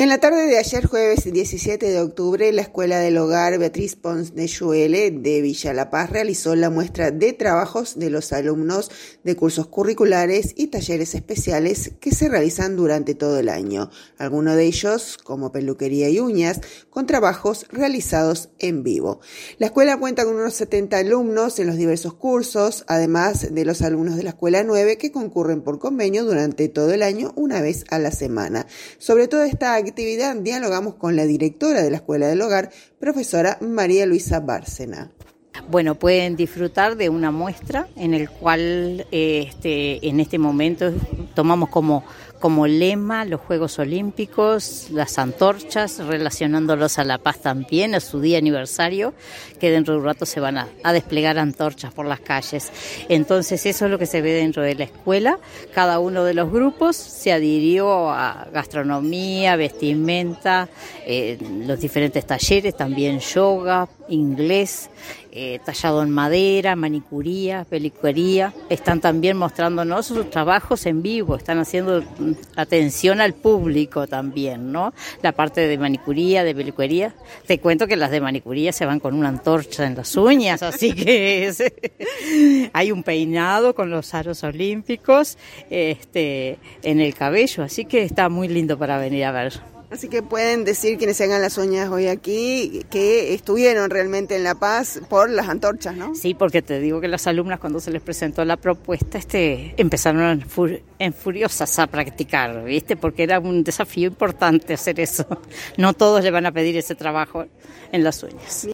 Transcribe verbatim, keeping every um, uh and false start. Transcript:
En la tarde de ayer, jueves diecisiete de octubre, la Escuela del Hogar Beatriz Pons de Yuele de Villa La Paz realizó la muestra de trabajos de los alumnos de cursos curriculares y talleres especiales que se realizan durante todo el año. Algunos de ellos, como peluquería y uñas, con trabajos realizados en vivo. La escuela cuenta con unos setenta alumnos en los diversos cursos, además de los alumnos de la Escuela nueve que concurren por convenio durante todo el año una vez a la semana. Sobre todo esta actividad dialogamos con la directora de la Escuela del Hogar, profesora María Luisa Bárcena. Bueno, pueden disfrutar de una muestra en el cual eh, este, en este momento tomamos como, como lema los Juegos Olímpicos, las antorchas, relacionándolos a La Paz también, a su día aniversario, que dentro de un rato se van a, a desplegar antorchas por las calles. Entonces eso es lo que se ve dentro de la escuela. Cada uno de los grupos se adhirió a gastronomía, vestimenta, eh, los diferentes talleres, también yoga, inglés, eh, tallado en madera, manicuría, peluquería. Están también mostrándonos sus trabajos en vivo, están haciendo atención al público también, ¿no? La parte de manicuría, de peluquería. Te cuento que las de manicuría se van con una antorcha en las uñas, así que es, hay un peinado con los aros olímpicos este, en el cabello, así que está muy lindo para venir a ver. Así que pueden decir quienes se hagan las uñas hoy aquí que estuvieron realmente en La Paz por las antorchas, ¿no? Sí, porque te digo que las alumnas cuando se les presentó la propuesta este, empezaron en, fur- en furiosas a practicar, ¿viste? Porque era un desafío importante hacer eso. No todos le van a pedir ese trabajo en las uñas.